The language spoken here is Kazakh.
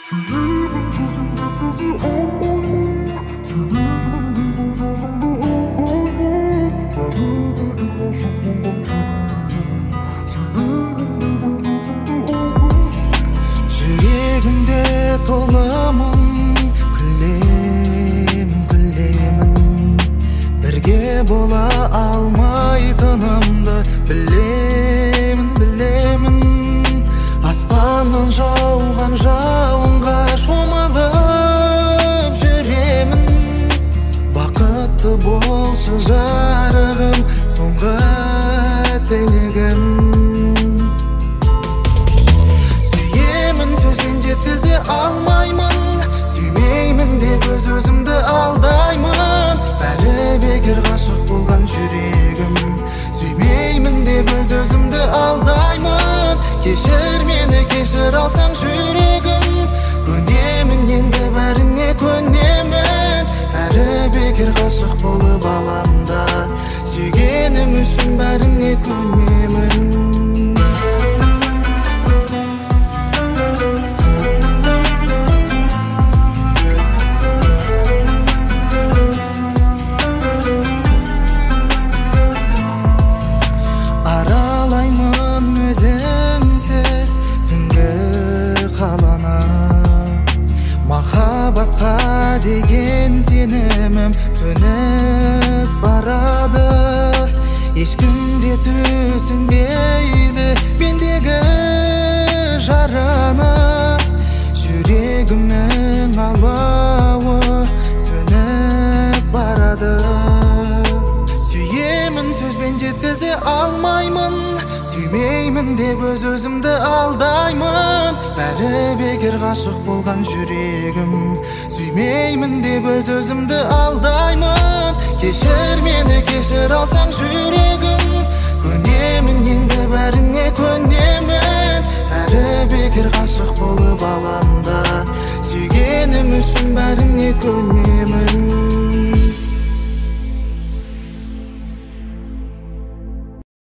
Жүрегімде толымын күлемін бірге бола алмайтынымды білемін аспаннан жауған жауынға шомылып жүремін бақытты болшы жарығым соңғы тілегім жеткізе алмаймын сүймеймін деп өз-өзімді алдаймын бәрі бекер ғашық болған жүрегім сүймеймін деп өз-өзімді алдаймын кешір мені кешір алсаң жүрегім көнемін енді бәріне көнемін бәрі бекер ғашық болып аламда сүйгенім үшін бәріне көнемін махаббатқа деген сенімім сөніп барады ешкім де түсінбейді мендегі жараны жүрегімнің алауы сөніп барады сүйемін сөзбен жеткізе алмаймын сүймеймін деп өз-өзімді алдаймын бәрі бекер ғашық болған жүрегім сүймеймін деп өз-өзімді алдаймын кешір мені кешір алсаң жүрегім көнемін енді бәріне көнемін бәрі бекер ғашық болып аламда сүйгенім үшін бәріне көнемін